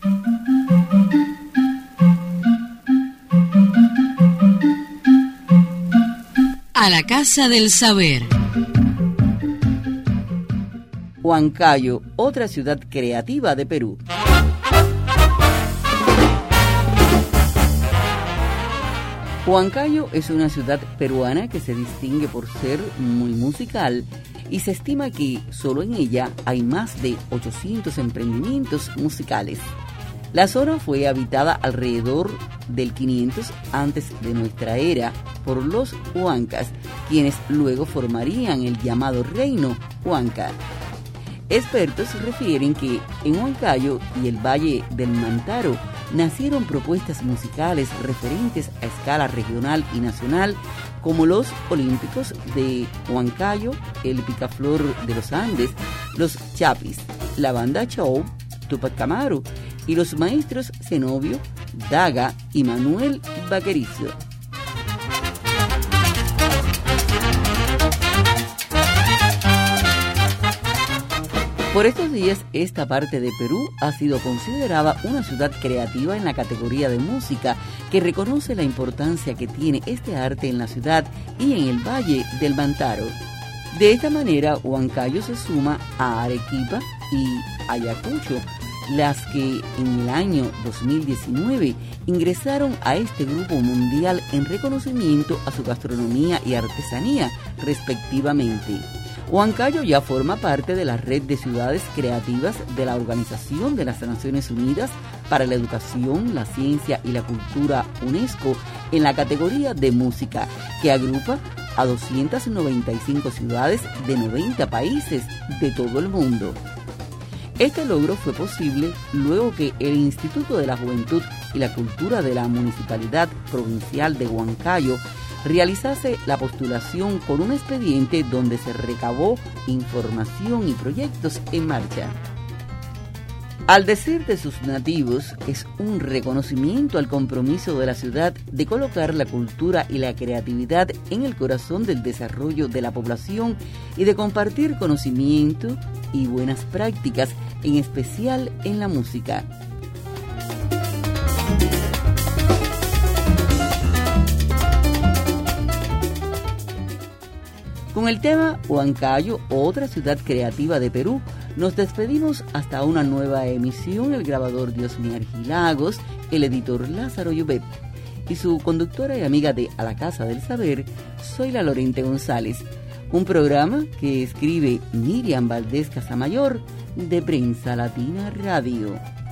A la Casa del Saber. Huancayo, otra ciudad creativa de Perú. Huancayo es una ciudad peruana que se distingue por ser muy musical y se estima que solo en ella hay más de 800 emprendimientos musicales. La zona fue habitada alrededor del 500 antes de nuestra era por los huancas, quienes luego formarían el llamado Reino Huanca. Expertos refieren que en Huancayo y el Valle del Mantaro nacieron propuestas musicales referentes a escala regional y nacional, como los Olímpicos de Huancayo, el Picaflor de los Andes, los Chapis, la Banda Chou, Tupac Amaru y los maestros Zenobio, Daga y Manuel Vaquerizo. Por estos días, esta parte de Perú ha sido considerada una ciudad creativa en la categoría de música, que reconoce la importancia que tiene este arte en la ciudad y en el Valle del Mantaro. De esta manera, Huancayo se suma a Arequipa y Ayacucho, las que en el año 2019 ingresaron a este grupo mundial en reconocimiento a su gastronomía y artesanía, respectivamente. Huancayo ya forma parte de la red de ciudades creativas de la Organización de las Naciones Unidas para la Educación, la Ciencia y la Cultura, UNESCO, en la categoría de música, que agrupa a 295 ciudades de 90 países de todo el mundo. Este logro fue posible luego que el Instituto de la Juventud y la Cultura de la Municipalidad Provincial de Huancayo realizase la postulación con un expediente donde se recabó información y proyectos en marcha. Al decir de sus nativos, es un reconocimiento al compromiso de la ciudad de colocar la cultura y la creatividad en el corazón del desarrollo de la población y de compartir conocimiento y buenas prácticas, en especial en la música. Con el tema Huancayo, otra ciudad creativa de Perú, nos despedimos hasta una nueva emisión. El grabador Diosmi Argilagos, el editor Lázaro Llobet y su conductora y amiga de A la Casa del Saber, soy la Lorente González. Un programa que escribe Miriam Valdés Casamayor de Prensa Latina Radio.